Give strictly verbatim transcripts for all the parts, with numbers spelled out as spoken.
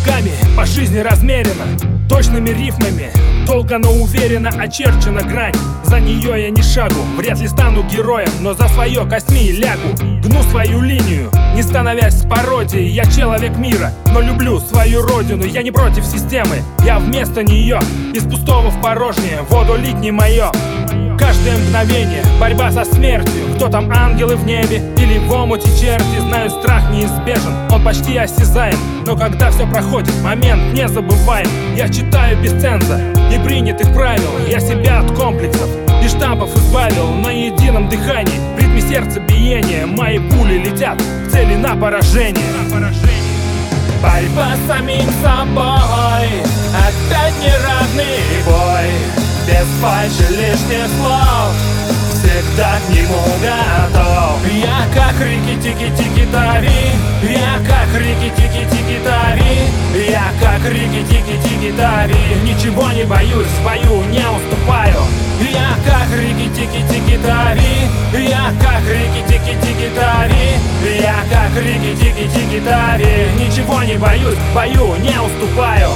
шагами по жизни размеренно, точными рифмами, долго, но уверенно очерчена грань. За нее я не шагу, вряд ли стану героем, но за свое косми лягу. Гну свою линию, не становясь пародией. Я человек мира, но люблю свою родину. Я не против системы, я вместо нее. Из пустого в порожнее, воду лить не мое. Каждое мгновение борьба со смертью. Кто там, ангелы в небе или в омуте черти? Знаю, страх неизбежен, он почти осязаем, но когда все проходит, момент не забываем. Я читаю без ценза и принятых правил. Я себя от комплексов и штампов избавил. На едином дыхании, в ритме сердца биения, мои пули летят к цели на поражение. Борьба с самим собой, опять неравный бой. Без фальши лишних слов, всегда к нему готов. Я как рики-тики-тики-тави, я как рики-тики-тики-тави, я как рики-тики-тики-тави. Ничего не боюсь, в бою не уступаю. Я как рики-тики-тики-тави, я как рики-тики-тики-тави, я как рики-тики-тики-тави. Ничего не боюсь, в бою не уступаю.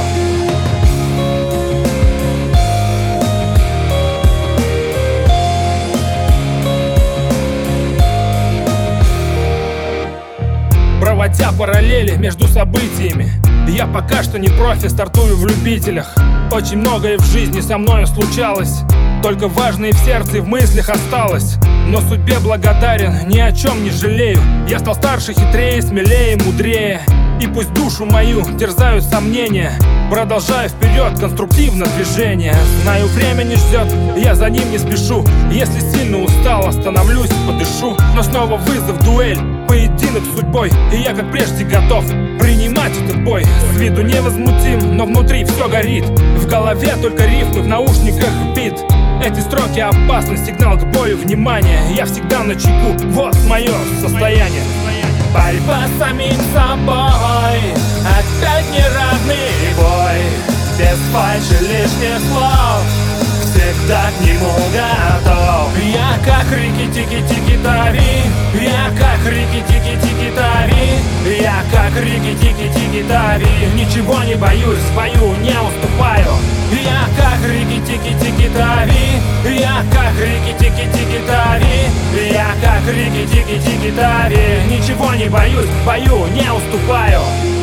Проводя параллели между событиями, я пока что не профи, стартую в любителях. Очень многое в жизни со мною случалось, только важное в сердце и в мыслях осталось. Но судьбе благодарен, ни о чем не жалею. Я стал старше, хитрее, смелее, мудрее. И пусть душу мою терзают сомнения, продолжаю вперед конструктивно движение. Знаю, время не ждет, я за ним не спешу. Если сильно устал, остановлюсь, подышу. Но снова вызов, дуэль, поединок с судьбой. И я как прежде готов принимать этот бой. С виду невозмутим, но внутри все горит. В голове только рифмы, в наушниках бит. Эти строки опасны, сигнал к бою, внимание. Я всегда на чеку, вот мое состояние. Борьба с самим собой, опять неравный бой. Без фальши лишних слов, всегда к нему готов. Я как рики-тики-тики-тави, я как рики-тики-тики-тави, я как рики-тики-тики-тави. Ничего не боюсь, в бою не уступаю. Я как рики-тики-тики-тави, я как рики-тики-тики-тави, я как рики-тики-тики-тави. Ничего не боюсь, в бою не уступаю.